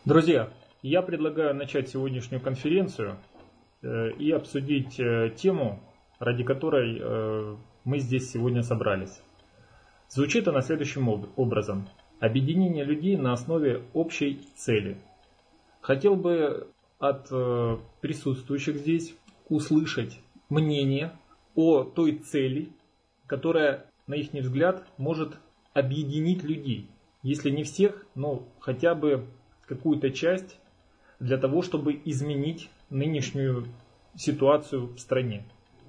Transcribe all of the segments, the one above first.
Друзья, я предлагаю начать сегодняшнюю конференцию и обсудить тему, ради которой мы здесь сегодня собрались. Звучит она следующим образом. Объединение людей на основе общей цели. Хотел бы от присутствующих здесь услышать мнение о той цели, которая, на их взгляд, может объединить людей. Если не всех, но хотя бы какую-то часть для того, чтобы изменить нынешнюю ситуацию в стране.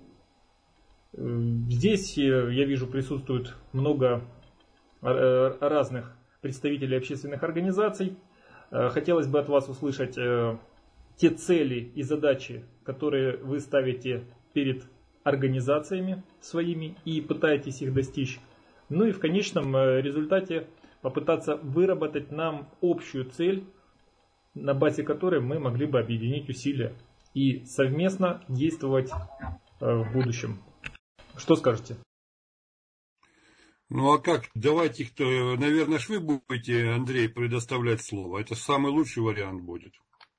Здесь, я вижу, присутствует много разных представителей общественных организаций. Хотелось бы от вас услышать те цели и задачи, которые вы ставите перед организациями своими и пытаетесь их достичь. Ну и в конечном результате попытаться выработать нам общую цель, на базе которой мы могли бы объединить усилия и совместно действовать в будущем. Что скажете? Ну а как? Давайте их-то, наверное, вы будете, Андрей, предоставлять слово. Это самый лучший вариант будет.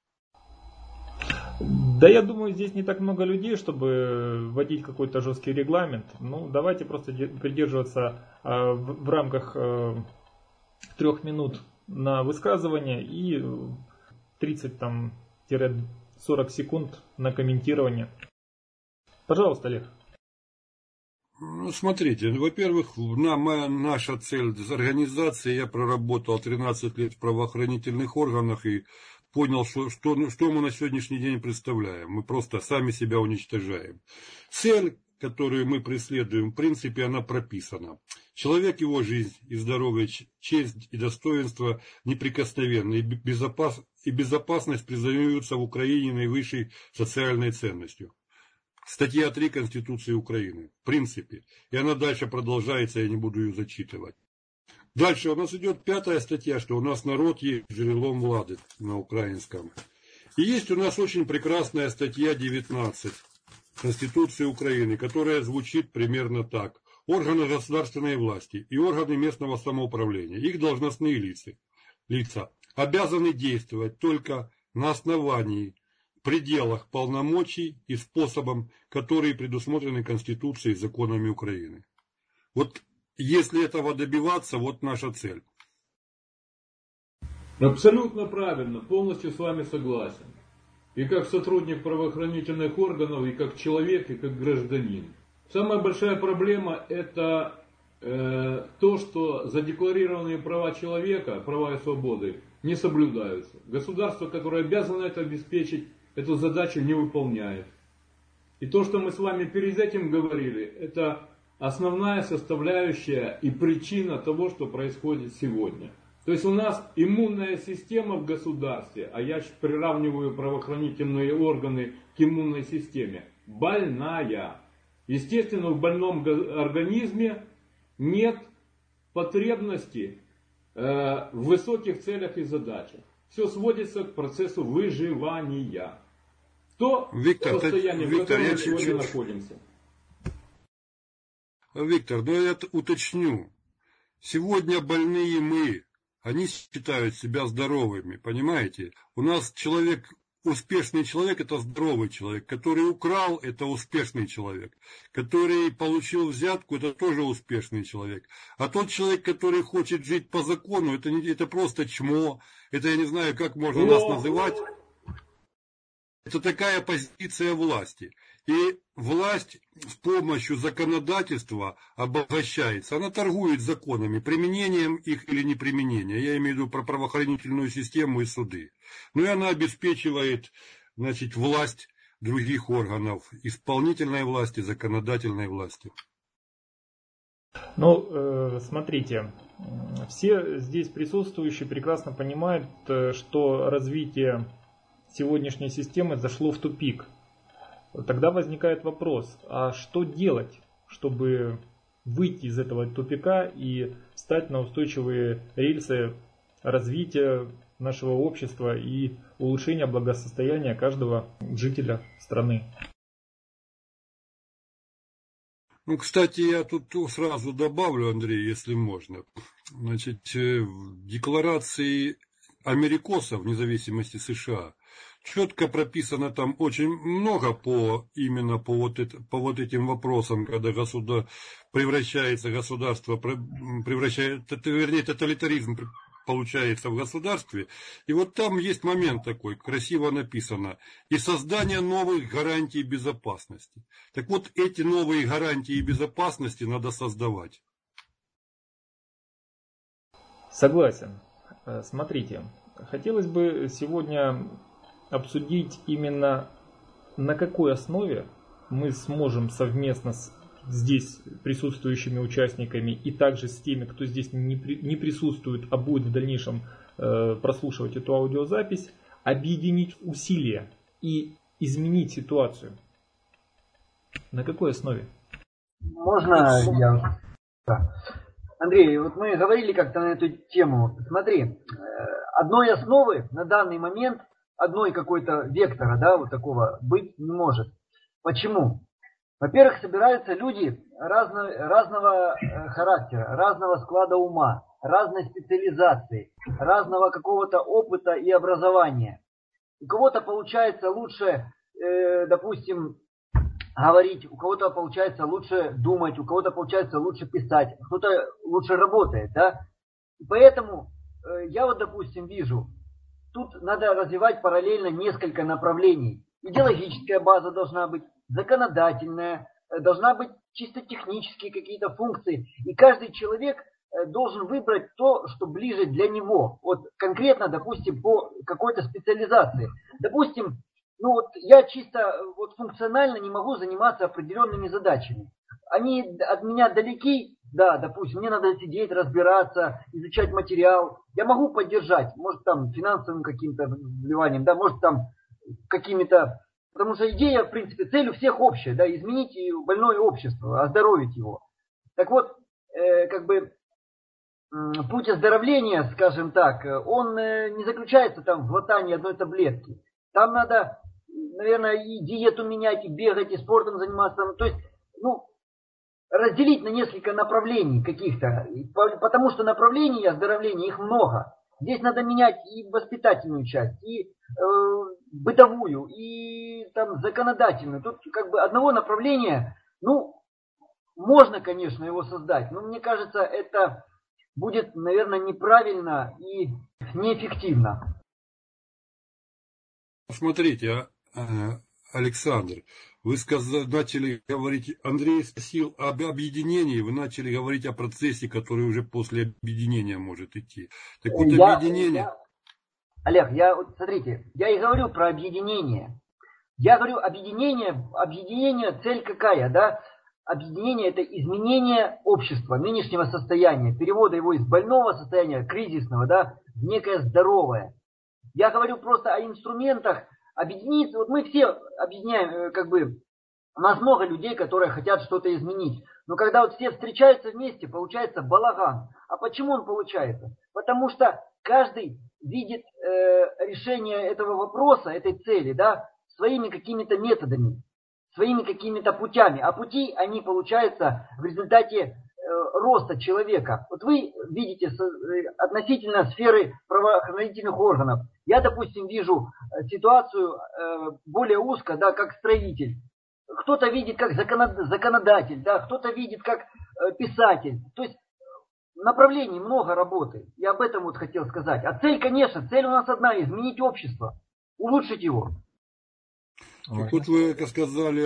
Да, я думаю, здесь не так много людей, чтобы вводить какой-то жесткий регламент. Ну, давайте просто придерживаться в рамках 3 минут на высказывание и 30-40 секунд на комментирование. Пожалуйста, Олег. Ну, смотрите, во-первых, наша цель организации, я проработал 13 лет в правоохранительных органах и понял, что мы на сегодняшний день представляем. Мы просто сами себя уничтожаем. Цель, которую мы преследуем, в принципе, она прописана. Человек, его жизнь и здоровье, честь и достоинство неприкосновенны, и безопасность признаются в Украине наивысшей социальной ценностью. Статья 3 Конституции Украины. В принципе. И она дальше продолжается, я не буду ее зачитывать. Дальше у нас идет 5 статья, что у нас народ есть джерелом влады на украинском. И есть у нас очень прекрасная статья 19 Конституции Украины, которая звучит примерно так. Органы государственной власти и органы местного самоуправления, их должностные лица обязаны действовать только на основании, пределах полномочий и способом, которые предусмотрены Конституцией и законами Украины. Вот если этого добиваться, вот наша цель. Абсолютно правильно, полностью с вами согласен. И как сотрудник правоохранительных органов, и как человек, и как гражданин. Самая большая проблема это то, что задекларированные права человека, права и свободы не соблюдаются. Государство, которое обязано это обеспечить, эту задачу не выполняет. И то, что мы с вами перед этим говорили, это основная составляющая и причина того, что происходит сегодня. То есть у нас иммунная система в государстве, а я приравниваю правоохранительные органы к иммунной системе, больная. Естественно, в больном организме нет потребности в высоких целях и задачах. Все сводится к процессу выживания. То состояние, в котором мы сегодня находимся. Виктор, ну я уточню. Сегодня больные мы. Они считают себя здоровыми, понимаете? У нас успешный человек – это здоровый человек. Который украл – это успешный человек. Который получил взятку – это тоже успешный человек. А тот человек, который хочет жить по закону, это просто чмо. Это я не знаю, как можно нас называть. Это такая позиция власти. И власть с помощью законодательства обогащается. Она торгует законами, применением их или неприменением. Я имею в виду про правоохранительную систему и суды. Ну и она обеспечивает, власть других органов. Исполнительной власти, законодательной власти. Ну, смотрите. Все здесь присутствующие прекрасно понимают, что развитие сегодняшней системы зашло в тупик. Тогда возникает вопрос, а что делать, чтобы выйти из этого тупика и встать на устойчивые рельсы развития нашего общества и улучшения благосостояния каждого жителя страны? Ну, кстати, я тут сразу добавлю, Андрей, если можно. В декларации америкосов, независимости США, четко прописано там очень много именно по вот этим вопросам, когда государство превращается, вернее, тоталитаризм получается в государстве. И вот там есть момент такой, красиво написано, и создание новых гарантий безопасности. Так вот, эти новые гарантии безопасности надо создавать. Согласен. Смотрите, хотелось бы сегодня обсудить именно на какой основе мы сможем совместно с здесь присутствующими участниками и также с теми, кто здесь не присутствует, а будет в дальнейшем прослушивать эту аудиозапись, объединить усилия и изменить ситуацию. На какой основе? Можно я? Да. Андрей, вот мы говорили как-то на эту тему. Смотри, одной основы на данный момент, одной какой-то вектора, да, вот такого быть не может. Почему? Во-первых, собираются люди разного характера, разного склада ума, разной специализации, разного какого-то опыта и образования. У кого-то получается лучше, допустим, говорить, у кого-то получается лучше думать, у кого-то получается лучше писать, кто-то лучше работает, да. И поэтому я вот, допустим, вижу, тут надо развивать параллельно несколько направлений. Идеологическая база должна быть, законодательная, должна быть чисто технические какие-то функции. И каждый человек должен выбрать то, что ближе для него. Вот конкретно, допустим, по какой-то специализации. Допустим, ну вот я чисто вот функционально не могу заниматься определенными задачами. Они от меня далеки, да, допустим, мне надо сидеть, разбираться, изучать материал. Я могу поддержать, может там финансовым каким-то вливанием, да, может там какими-то... Потому что идея, в принципе, цель у всех общая, да, изменить больное общество, оздоровить его. Так вот, как бы путь оздоровления, скажем так, он не заключается там в глотании одной таблетки. Там надо, наверное, и диету менять, и бегать, и спортом заниматься. То есть, ну, разделить на несколько направлений каких-то. Потому что направлений оздоровления их много. Здесь надо менять и воспитательную часть, и бытовую, и там законодательную. Тут как бы одного направления, ну, можно, конечно, его создать, но мне кажется, это будет, наверное, неправильно и неэффективно. Смотрите, Александр, вы начали говорить, Андрей спросил об объединении, вы начали говорить о процессе, который уже после объединения может идти. Так вот, объединение... Олег, смотрите, я и говорю про объединение. Я говорю, объединение, цель какая, да? Объединение – это изменение общества, нынешнего состояния, перевода его из больного состояния, кризисного, да, в некое здоровое. Я говорю просто о инструментах объединиться. Вот мы все объединяем, как бы, у нас много людей, которые хотят что-то изменить. Но когда вот все встречаются вместе, получается балаган. А почему он получается? Потому что каждый видит решение этого вопроса, этой цели, да, своими какими-то методами, своими какими-то путями. А пути, они получаются в результате роста человека. Вот вы видите относительно сферы правоохранительных органов. Я, допустим, вижу ситуацию более узко, да, как строитель. Кто-то видит как законодатель, да, кто-то видит как писатель. То есть направлений много работы. Я об этом вот хотел сказать. А цель, конечно, цель у нас одна – изменить общество, улучшить его. Так вот вы сказали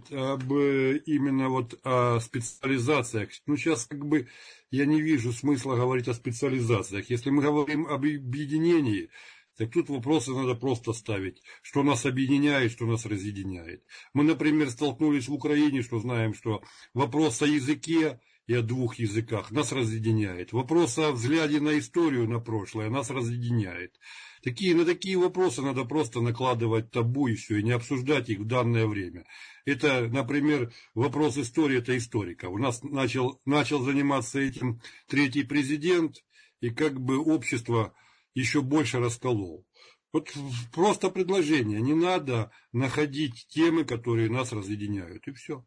именно вот о специализациях. Ну, сейчас как бы я не вижу смысла говорить о специализациях. Если мы говорим об объединении, так тут вопросы надо просто ставить. Что нас объединяет, что нас разъединяет. Мы, например, столкнулись в Украине, что знаем, что вопрос о языке и о двух языках нас разъединяет. Вопрос о взгляде на историю, на прошлое нас разъединяет. На такие вопросы надо просто накладывать табу и все, и не обсуждать их в данное время. Это, например, вопрос истории, это историка. У нас начал заниматься этим третий президент, и как бы общество еще больше расколол. Вот просто предложение. Не надо находить темы, которые нас разъединяют, и все.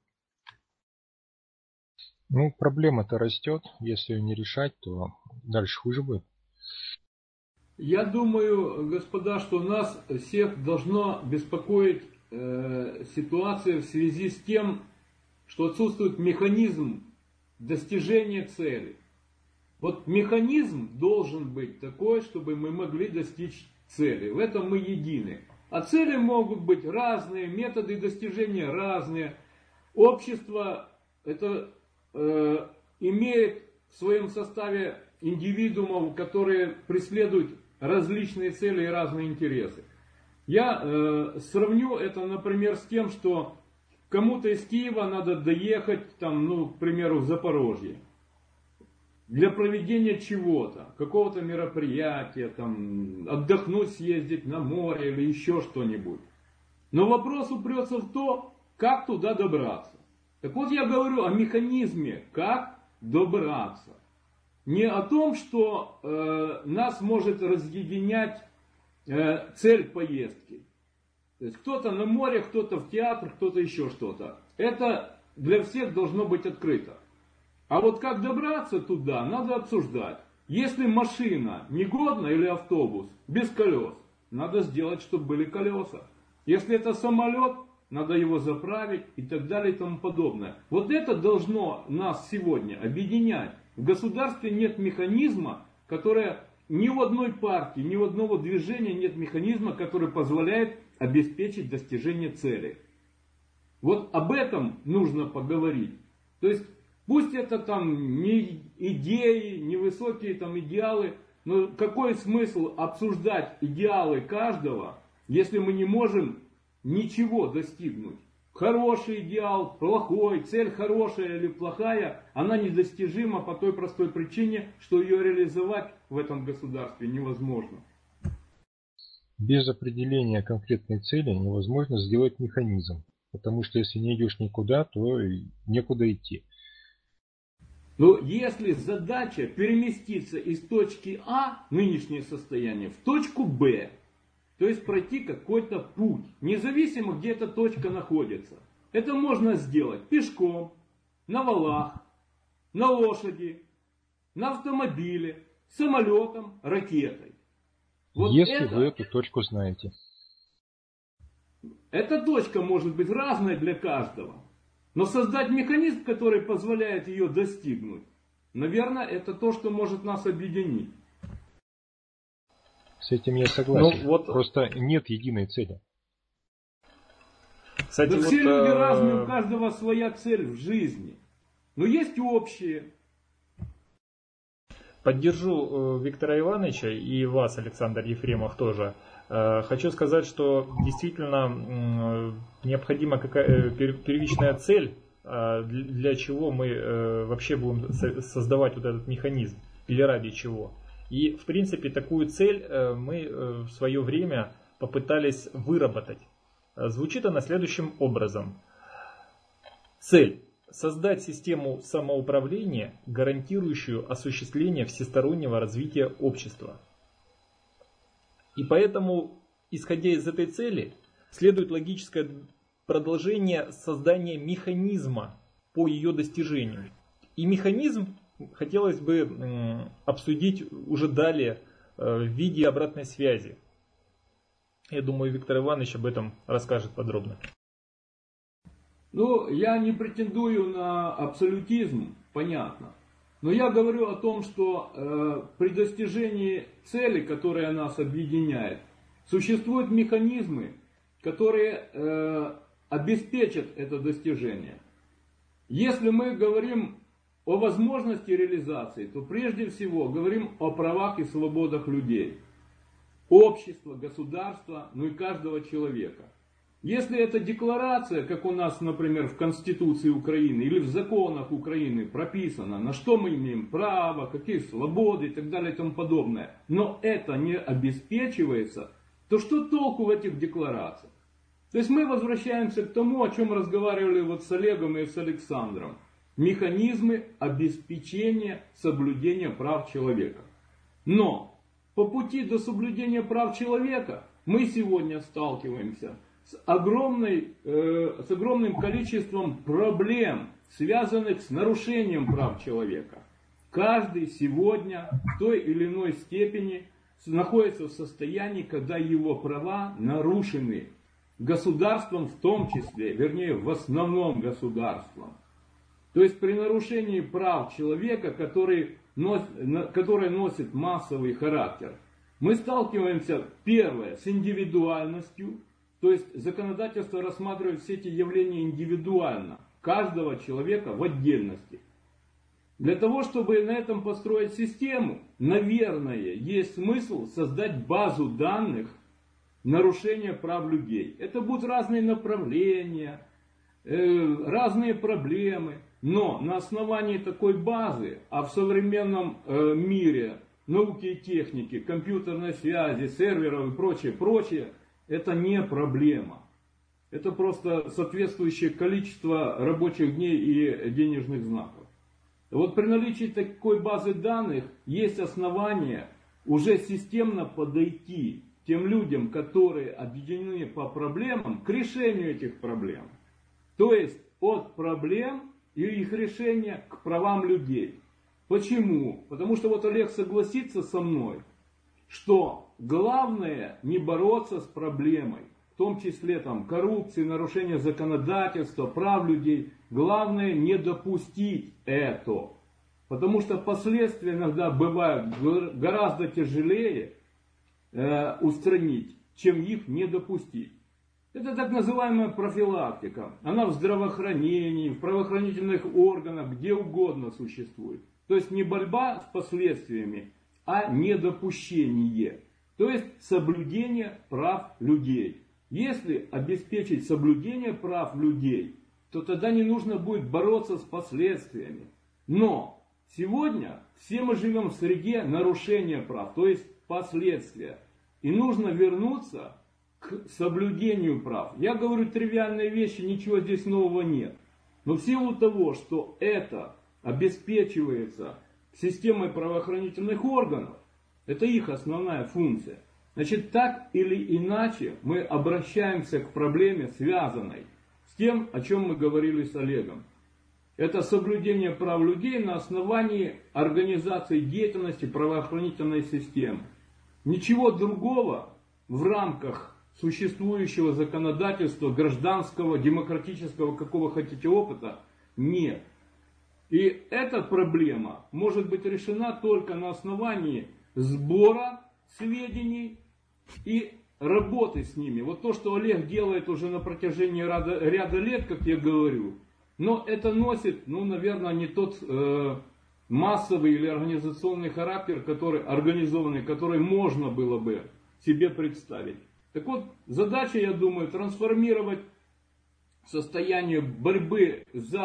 Ну, проблема-то растет. Если ее не решать, то дальше хуже будет. Я думаю, господа, что нас всех должно беспокоить ситуация в связи с тем, что отсутствует механизм достижения цели. Вот механизм должен быть такой, чтобы мы могли достичь цели. В этом мы едины. А цели могут быть разные, методы достижения разные. Общество это имеет в своем составе индивидуумов, которые преследуют различные цели и разные интересы. Я сравню это, например, с тем, что кому-то из Киева надо доехать, там, ну, к примеру, в Запорожье. Для проведения чего-то, какого-то мероприятия, там, отдохнуть, съездить на море или еще что-нибудь. Но вопрос упрется в то, как туда добраться. Так вот я говорю о механизме, как добраться. Не о том, что нас может разъединять цель поездки. То есть кто-то на море, кто-то в театр, кто-то еще что-то. Это для всех должно быть открыто. А вот как добраться туда, надо обсуждать. Если машина негодна или автобус без колес, надо сделать, чтобы были колеса. Если это самолет, надо его заправить и так далее и тому подобное. Вот это должно нас сегодня объединять. В государстве нет механизма, который ни у одной партии, ни у одного движения нет механизма, который позволяет обеспечить достижение цели. Вот об этом нужно поговорить. То есть пусть это там не идеи, не высокие там идеалы, но какой смысл обсуждать идеалы каждого, если мы не можем ничего достигнуть? Хороший идеал, плохой, цель хорошая или плохая, она недостижима по той простой причине, что ее реализовать в этом государстве невозможно. Без определения конкретной цели невозможно сделать механизм, потому что если не идешь никуда, то и некуда идти. Но если задача переместиться из точки А, нынешнее состояние, в точку Б, то есть пройти какой-то путь, независимо где эта точка находится. Это можно сделать пешком, на валах, на лошади, на автомобиле, самолетом, ракетой. Вот если вы эту точку знаете. Эта точка может быть разной для каждого. Но создать механизм, который позволяет ее достигнуть, наверное, это то, что может нас объединить. С этим я согласен. Ну, вот... Просто нет единой цели. Кстати, да все люди разные, у каждого своя цель в жизни. Но есть общие. Поддержу Виктора Ивановича и вас, Александр Ефремов, тоже. Хочу сказать, что действительно необходима первичная цель, для чего мы вообще будем создавать вот этот механизм, или ради чего. И, в принципе, такую цель мы в свое время попытались выработать. Звучит она следующим образом. Цель. Создать систему самоуправления, гарантирующую осуществление всестороннего развития общества. И поэтому, исходя из этой цели, следует логическое продолжение создания механизма по ее достижению. И механизм хотелось бы обсудить уже далее в виде обратной связи. Я думаю, Виктор Иванович об этом расскажет подробно. Ну, я не претендую на абсолютизм, понятно. Но я говорю о том, что при достижении цели, которая нас объединяет, существуют механизмы, которые обеспечат это достижение. Если мы говорим о возможности реализации, то прежде всего говорим о правах и свободах людей, общества, государства, ну и каждого человека. Если эта декларация, как у нас, например, в Конституции Украины или в законах Украины прописано, на что мы имеем право, какие свободы и так далее и тому подобное, но это не обеспечивается, то что толку в этих декларациях? То есть мы возвращаемся к тому, о чем разговаривали вот с Олегом и с Александром. Механизмы обеспечения соблюдения прав человека. Но по пути до соблюдения прав человека мы сегодня сталкиваемся с огромным количеством проблем, связанных с нарушением прав человека. Каждый сегодня в той или иной степени находится в состоянии, когда его права нарушены государством в том числе, вернее в основном государством. То есть при нарушении прав человека, который носит массовый характер, мы сталкиваемся, первое, с индивидуальностью, то есть законодательство рассматривает все эти явления индивидуально, каждого человека в отдельности. Для того, чтобы на этом построить систему, наверное, есть смысл создать базу данных нарушения прав людей. Это будут разные направления, разные проблемы, но на основании такой базы, а в современном мире науки и техники, компьютерной связи, серверов и прочее, это не проблема. Это просто соответствующее количество рабочих дней и денежных знаков. Вот при наличии такой базы данных есть основания уже системно подойти к тем людям, которые объединены по проблемам, к решению этих проблем. То есть от проблем и их решения к правам людей. Почему? Потому что вот Олег согласится со мной, что главное не бороться с проблемой, в том числе там, коррупции, нарушения законодательства, прав людей. Главное не допустить это. Потому что последствия иногда бывают гораздо тяжелее устранить, чем их не допустить. Это так называемая профилактика. Она в здравоохранении, в правоохранительных органах, где угодно существует. То есть не борьба с последствиями, а недопущение. То есть соблюдение прав людей. Если обеспечить соблюдение прав людей, то тогда не нужно будет бороться с последствиями. Но сегодня все мы живем в среде нарушения прав, то есть последствия. И нужно вернуться к соблюдению прав. Я говорю тривиальные вещи, ничего здесь нового нет. Но в силу того, что это обеспечивается системой правоохранительных органов, это их основная функция. Значит, так или иначе мы обращаемся к проблеме, связанной с тем, о чем мы говорили с Олегом. Это соблюдение прав людей на основании организации деятельности правоохранительной системы. Ничего другого в рамках существующего законодательства, гражданского, демократического, какого хотите опыта, нет. И эта проблема может быть решена только на основании сбора сведений и работы с ними. Вот то, что Олег делает уже на протяжении ряда лет, как я говорю, но это носит, наверное, не тот массовый или организационный характер, организованный, который можно было бы себе представить. Так вот, задача, я думаю, трансформировать состояние борьбы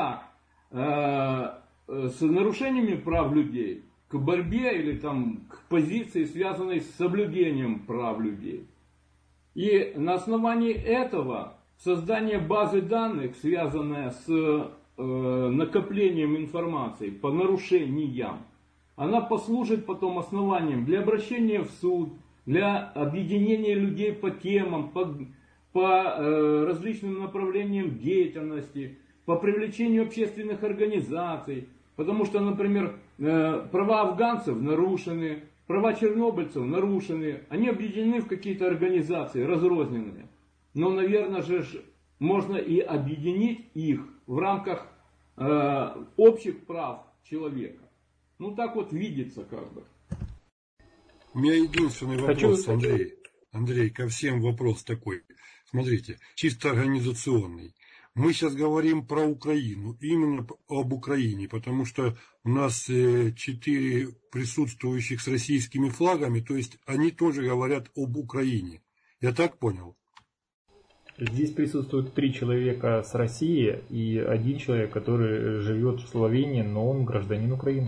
с нарушениями прав людей к борьбе или к позиции, связанной с соблюдением прав людей. И на основании этого создание базы данных, связанная с накоплением информации по нарушениям, она послужит потом основанием для обращения в суд, для объединения людей по темам, по различным направлениям деятельности, по привлечению общественных организаций. Потому что, например, права афганцев нарушены, права чернобыльцев нарушены, они объединены в какие-то организации, разрозненные. Но, наверное же, можно и объединить их в рамках общих прав человека. Так вот видится как бы. У меня единственный вопрос, Андрей, ко всем вопрос такой. Смотрите, чисто организационный. Мы сейчас говорим про Украину, именно об Украине, потому что у нас 4 присутствующих с российскими флагами, то есть они тоже говорят об Украине. Я так понял? Здесь присутствует 3 человека с России и 1 человек, который живет в Словении, но он гражданин Украины.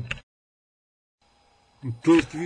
То есть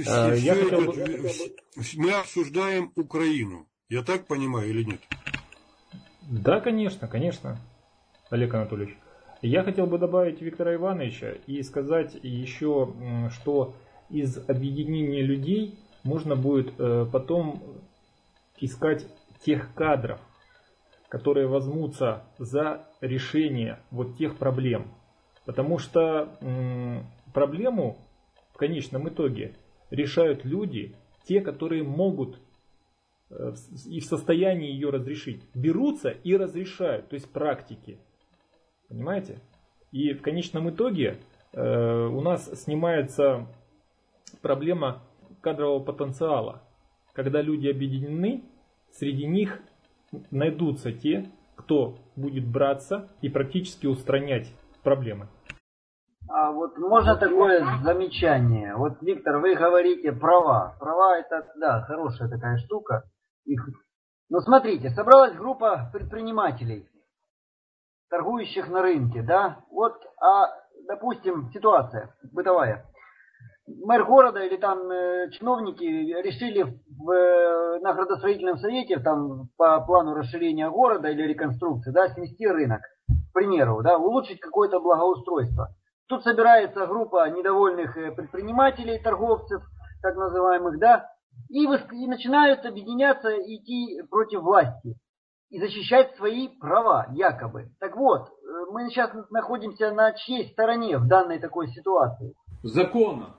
мы обсуждаем Украину. Я так понимаю или нет? Да, конечно, Олег Анатольевич. Я хотел бы добавить Виктора Ивановича и сказать еще, что из объединения людей можно будет потом искать тех кадров, которые возьмутся за решение вот тех проблем. Потому что проблему в конечном итоге решают люди, те, которые могут и в состоянии ее разрешить, берутся и разрешают, то есть практики. Понимаете? И в конечном итоге у нас снимается проблема кадрового потенциала. Когда люди объединены, среди них найдутся те, кто будет браться и практически устранять проблемы. А вот можно такое замечание? Вот, Виктор, вы говорите права. Права это, да, хорошая такая штука. Но смотрите, собралась группа предпринимателей, торгующих на рынке, да? Вот, допустим, ситуация бытовая. Мэр города или там чиновники решили на градостроительном совете там по плану расширения города или реконструкции, да, снести рынок, к примеру, да, улучшить какое-то благоустройство. Тут собирается группа недовольных предпринимателей, торговцев, так называемых, да, и начинают объединяться и идти против власти и защищать свои права, якобы. Так вот, мы сейчас находимся на чьей стороне в данной такой ситуации? Закона.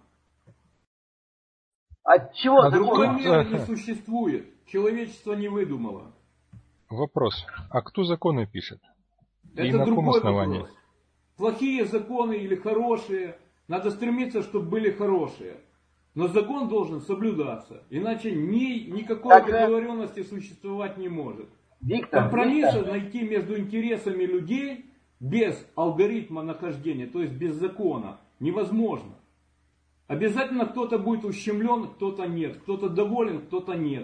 От чего Другой закон? меры не существует. Человечество не выдумало. Вопрос. А кто законы пишет? И Это на каком другой основании? вопрос. Плохие законы или хорошие, надо стремиться, чтобы были хорошие. Но закон должен соблюдаться. Иначе никакой договоренности существовать не может. Компромиссы найти между интересами людей без алгоритма нахождения, то есть без закона, невозможно. Обязательно кто-то будет ущемлен, кто-то нет. Кто-то доволен, кто-то нет.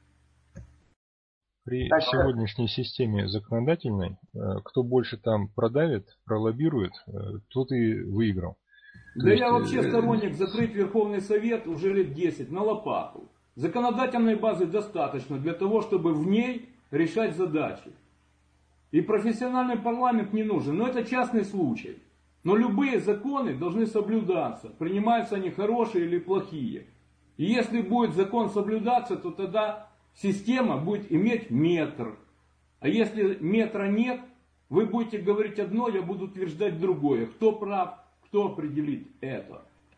При сегодняшней системе законодательной, кто больше там продавит, пролоббирует, тот и выиграл. Да я вообще сторонник закрыть Верховный Совет уже лет 10 на лопату. Законодательной базы достаточно для того, чтобы в ней решать задачи. И профессиональный парламент не нужен, но это частный случай. Но любые законы должны соблюдаться, принимаются они хорошие или плохие. И если будет закон соблюдаться, то тогда система будет иметь метр. А если метра нет, вы будете говорить одно, я буду утверждать другое. Кто прав, кто определит это?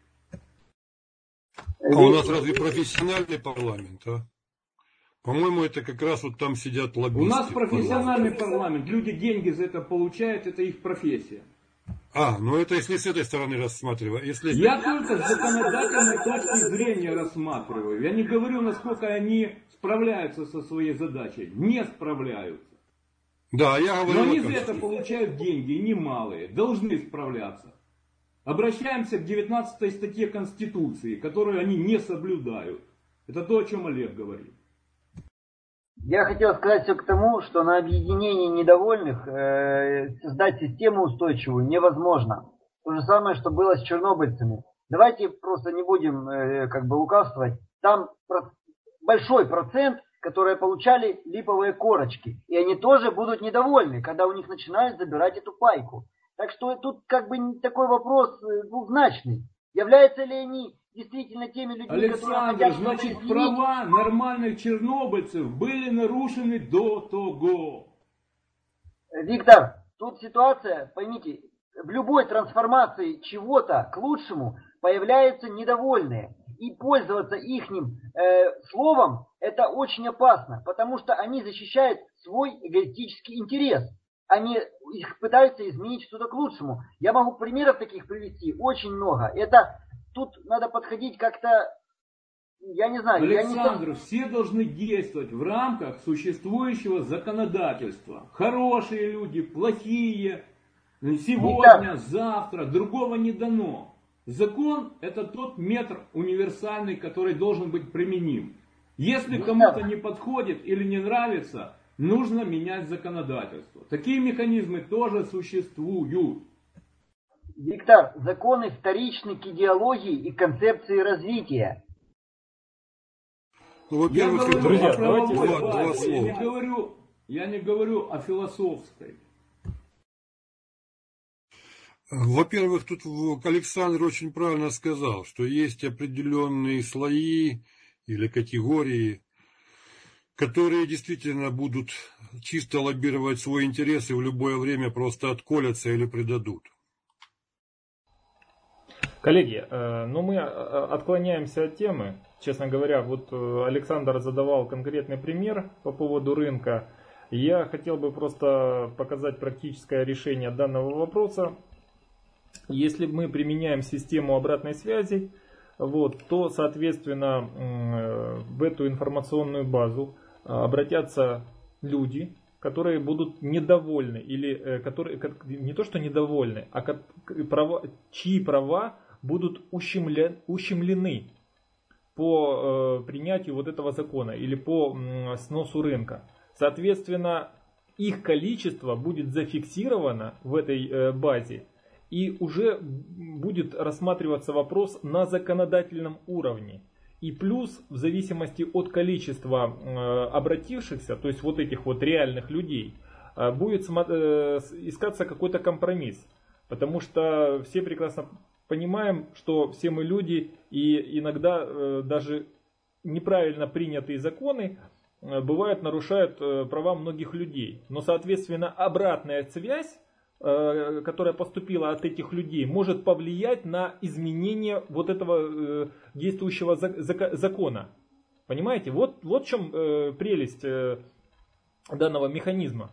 А у нас разве профессиональный парламент, а? По-моему, это как раз вот там сидят лоббисты. У нас профессиональный парламент, люди деньги за это получают, это их профессия. Ну это если с этой стороны рассматривать. Я только с законодательной точки зрения рассматриваю. Я не говорю, насколько они справляются со своей задачей. Не справляются. Да, я говорю. Но они за это получают деньги, и немалые. Должны справляться. Обращаемся к 19 статье Конституции, которую они не соблюдают. Это то, о чем Олег говорит. Я хотел сказать все к тому, что на объединении недовольных создать систему устойчивую невозможно. То же самое, что было с чернобыльцами. Давайте просто не будем лукавствовать. Там большой процент, которые получали липовые корочки. И они тоже будут недовольны, когда у них начинают забирать эту пайку. Так что тут такой вопрос двузначный. Являются ли они действительно теми людьми, Александр, которые... значит, права нормальных чернобыльцев были нарушены до того. Виктор, тут ситуация, поймите, в любой трансформации чего-то к лучшему появляются недовольные. И пользоваться ихним словом это очень опасно, потому что они защищают свой эгоистический интерес. Они их пытаются изменить что-то к лучшему. Я могу примеров таких привести очень много. Это тут надо подходить как-то, я не знаю. Александр, все должны действовать в рамках существующего законодательства. Хорошие люди, плохие, сегодня, завтра, другого не дано. Закон это тот метр универсальный, который должен быть применим. Если кому-то не подходит или не нравится, нужно менять законодательство. Такие механизмы тоже существуют. Виктор, законы вторичны к идеологии и концепции развития. Я говорю о правовой базе, я не говорю о философской. Во-первых, тут Александр очень правильно сказал, что есть определенные слои или категории, которые действительно будут чисто лоббировать свой интерес и в любое время просто отколятся или предадут. Коллеги, мы отклоняемся от темы. честно говоря, вот Александр задавал конкретный пример по поводу рынка. Я хотел бы просто показать практическое решение данного вопроса. Если мы применяем систему обратной связи, вот, то, соответственно, в эту информационную базу обратятся люди, которые будут недовольны, или которые, не то что недовольны, а чьи права будут ущемлены по принятию вот этого закона или по сносу рынка. Соответственно, их количество будет зафиксировано в этой базе, и уже будет рассматриваться вопрос на законодательном уровне. И плюс, в зависимости от количества обратившихся, то есть вот этих вот реальных людей, будет искаться какой-то компромисс. Потому что все прекрасно понимаем, что все мы люди, и иногда даже неправильно принятые законы бывают нарушают права многих людей. Но, соответственно, обратная связь, которая поступила от этих людей, может повлиять на изменение вот этого действующего закона. Понимаете? Вот в чем прелесть данного механизма.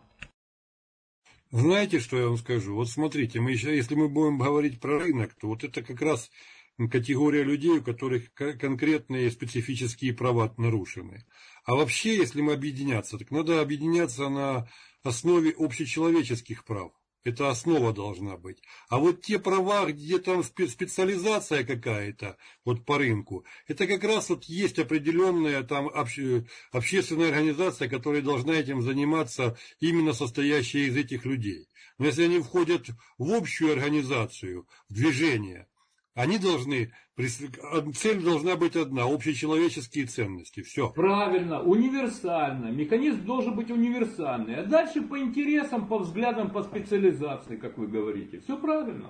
Знаете, что я вам скажу? Вот смотрите, если мы будем говорить про рынок, то вот это как раз категория людей, у которых конкретные специфические права нарушены. А вообще, если мы объединяться, так надо объединяться на основе общечеловеческих прав. Это основа должна быть. А вот те права, где там специализация какая-то вот по рынку, это как раз вот есть определенная там общественная организация, которая должна этим заниматься, именно состоящая из этих людей. Но если они входят в общую организацию, в движение, они должны, цель должна быть одна, общечеловеческие ценности, все. Правильно, универсально, механизм должен быть универсальный, а дальше по интересам, по взглядам, по специализации, как вы говорите, все правильно.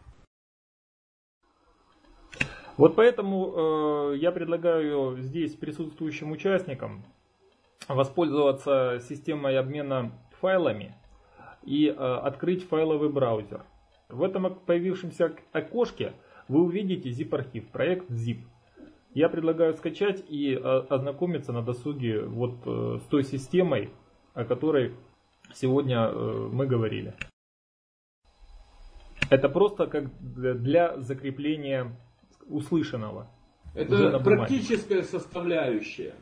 Вот поэтому я предлагаю здесь присутствующим участникам воспользоваться системой обмена файлами и открыть файловый браузер. В этом появившемся окошке вы увидите zip-архив, проект zip. Я предлагаю скачать и ознакомиться на досуге вот с той системой, о которой сегодня мы говорили. Это просто как для закрепления услышанного. Это практическая составляющая.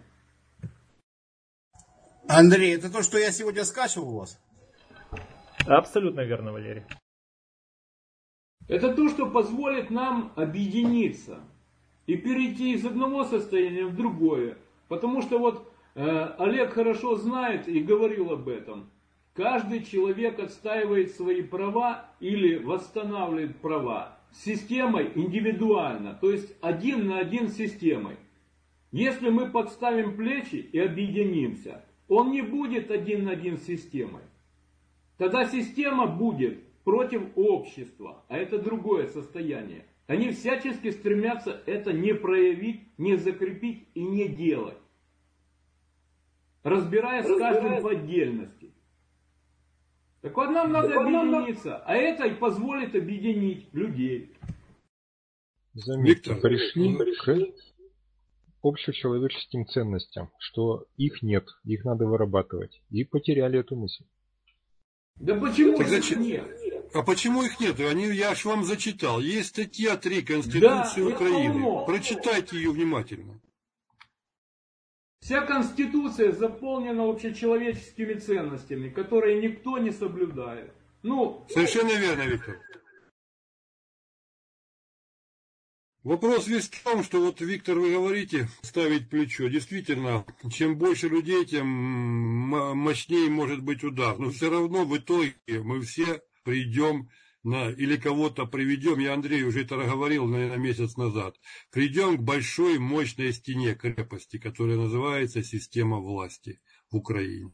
Андрей, это то, что я сегодня скачивал у вас? Абсолютно верно, Валерий. Это то, что позволит нам объединиться и перейти из одного состояния в другое. Потому что вот Олег хорошо знает и говорил об этом. Каждый человек отстаивает свои права или восстанавливает права с системой индивидуально, то есть один на один с системой. Если мы подставим плечи и объединимся, он не будет один на один с системой. Тогда система будет против общества, а это другое состояние. Они всячески стремятся это не проявить, не закрепить и не делать, разбираясь с каждым по отдельности. Так вот нам надо объединиться, а это и позволит объединить людей. Заметьте, пришли к общечеловеческим ценностям, что их нет, их надо вырабатывать, и потеряли эту мысль. Да почему их нет? А почему их нет? Я ж вам зачитал. Есть статья 3 Конституции Украины. Прочитайте ее внимательно. Вся Конституция заполнена общечеловеческими ценностями, которые никто не соблюдает. Совершенно верно, Виктор. Вопрос весь в том, что вот, Виктор, вы говорите, ставить плечо. Действительно, чем больше людей, тем мощнее может быть удар. Но все равно в итоге мы все придем или кого-то приведем, я Андрею уже это говорил, наверное, месяц назад, придем к большой мощной стене крепости, которая называется система власти в Украине.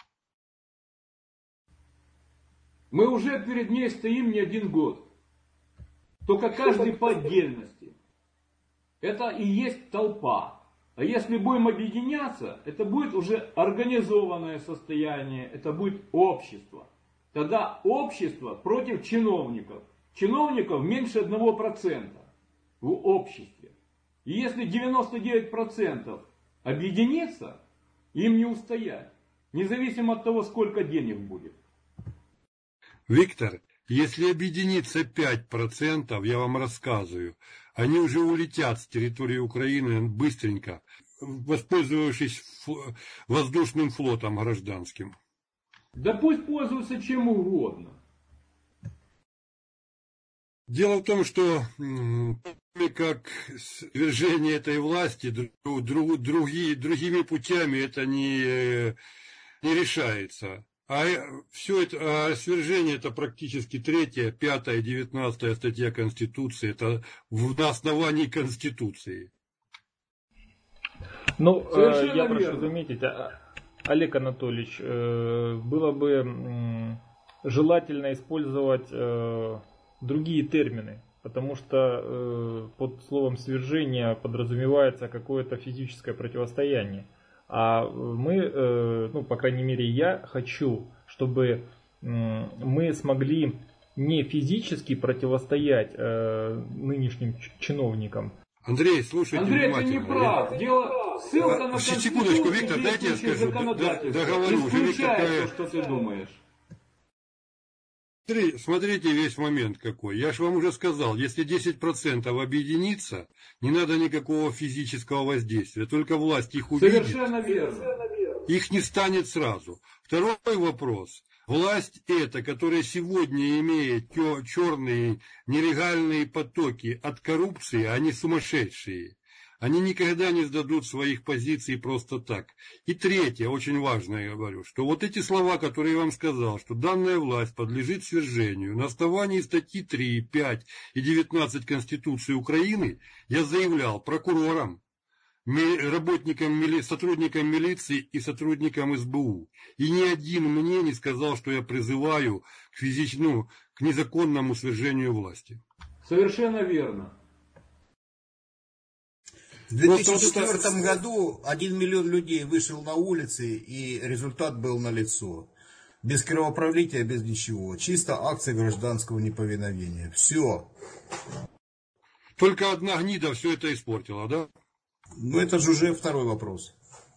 Мы уже перед ней стоим не один год. Только каждый по отдельности. Это и есть толпа. А если будем объединяться, это будет уже организованное состояние, это будет общество. Тогда общество против чиновников. Чиновников меньше 1% в обществе. И если 99% объединиться, им не устоять. Независимо от того, сколько денег будет. Виктор, если объединится 5%, я вам рассказываю, они уже улетят с территории Украины быстренько, воспользовавшись воздушным флотом гражданским. Да пусть пользуются чем угодно. Дело в том, что как свержение этой власти другими путями это не решается. А все это, свержение это практически 3, 5, 19 статья Конституции. Это на основании Конституции. Ну, я верно. прошу заметить, Олег Анатольевич, было бы желательно использовать другие термины, потому что под словом свержение подразумевается какое-то физическое противостояние. А мы, ну, по крайней мере, я хочу, чтобы мы смогли не физически противостоять нынешним чиновникам. Андрей, слушайте Андрей, ты внимательно. не прав. Ссылка на Секундочку, Виктор, дайте я скажу. Договорю, уже исключает то, что ты думаешь. Смотрите весь момент какой. Я же вам уже сказал, если 10% объединится, не надо никакого физического воздействия, только власть их увидит. Совершенно верно. Их не станет сразу. Второй вопрос. Власть эта, которая сегодня имеет черные нелегальные потоки от коррупции, они сумасшедшие. Они никогда не сдадут своих позиций просто так. И третье, очень важное, я говорю, что вот эти слова, которые я вам сказал, что данная власть подлежит свержению на основании статьи 3, 5 и 19 Конституции Украины, я заявлял прокурорам, работникам, сотрудникам милиции и сотрудникам СБУ. И ни один мне не сказал, что я призываю к незаконному свержению власти. Совершенно верно. В 2004 году 1 миллион людей вышел на улицы, и результат был налицо. Без кровопролития, без ничего. Чисто акция гражданского неповиновения. Все. Только одна гнида все это испортила, да? Ну, это же уже второй вопрос.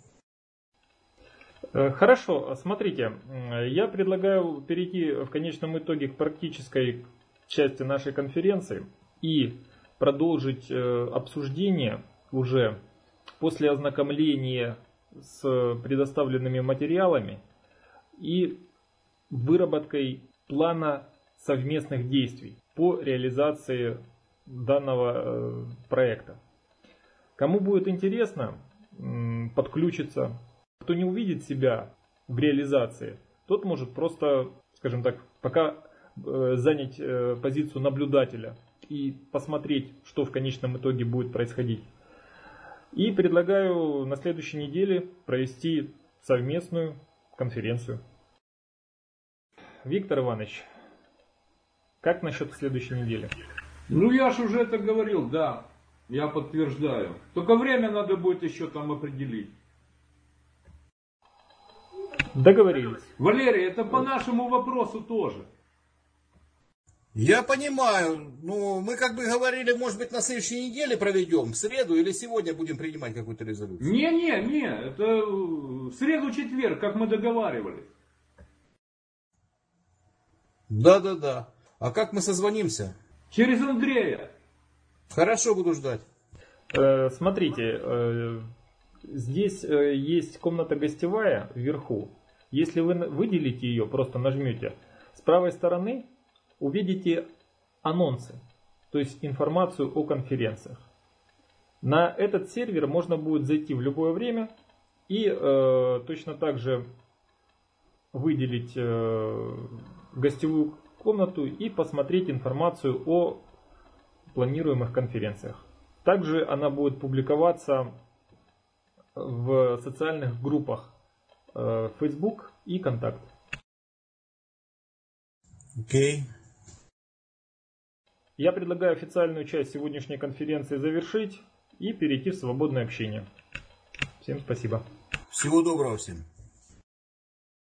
Хорошо, смотрите, я предлагаю перейти в конечном итоге к практической части нашей конференции и продолжить обсуждение уже после ознакомления с предоставленными материалами и выработкой плана совместных действий по реализации данного проекта. Кому будет интересно, подключиться. Кто не увидит себя в реализации, тот может просто, скажем так, пока занять позицию наблюдателя и посмотреть, что в конечном итоге будет происходить. И предлагаю на следующей неделе провести совместную конференцию. Виктор Иванович, как насчет следующей недели? Ну, я же уже это говорил, да. Я подтверждаю. Только время надо будет еще там определить. Договорились. Валерий, это по нашему вопросу тоже. Я понимаю. Ну, мы как бы говорили, может быть, на следующей неделе проведем, в среду, или сегодня будем принимать какую-то резолюцию? Не, это в среду-четверг, как мы договаривались. Да. А как мы созвонимся? Через Андрея. Хорошо, буду ждать. Смотрите, здесь есть комната гостевая вверху. Если вы выделите ее, просто нажмете, с правой стороны увидите анонсы, то есть информацию о конференциях. На этот сервер можно будет зайти в любое время и точно так же выделить гостевую комнату и посмотреть информацию о планируемых конференциях. Также она будет публиковаться в социальных группах Facebook и Контакт. Окей. Я предлагаю официальную часть сегодняшней конференции завершить и перейти в свободное общение. Всем спасибо. Всего доброго всем.